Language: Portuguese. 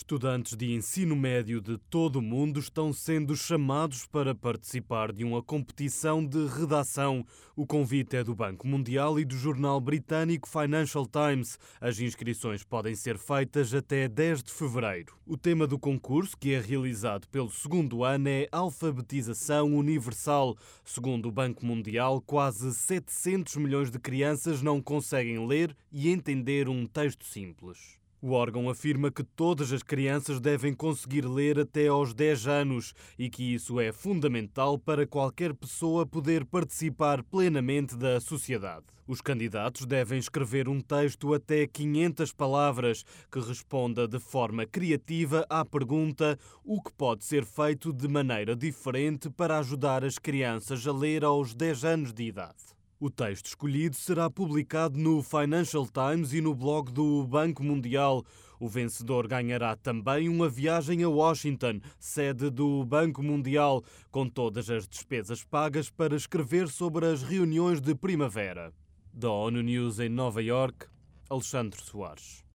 Estudantes de ensino médio de todo o mundo estão sendo chamados para participar de uma competição de redação. O convite é do Banco Mundial e do jornal britânico Financial Times. As inscrições podem ser feitas até 10 de fevereiro. O tema do concurso, que é realizado pelo segundo ano, é alfabetização universal. Segundo o Banco Mundial, quase 700 milhões de crianças não conseguem ler e entender um texto simples. O órgão afirma que todas as crianças devem conseguir ler até aos 10 anos e que isso é fundamental para qualquer pessoa poder participar plenamente da sociedade. Os candidatos devem escrever um texto até 500 palavras que responda de forma criativa à pergunta o que pode ser feito de maneira diferente para ajudar as crianças a ler aos 10 anos de idade. O texto escolhido será publicado no Financial Times e no blog do Banco Mundial. O vencedor ganhará também uma viagem a Washington, sede do Banco Mundial, com todas as despesas pagas para escrever sobre as reuniões de primavera. Da ONU News em Nova Iorque, Alexandre Soares.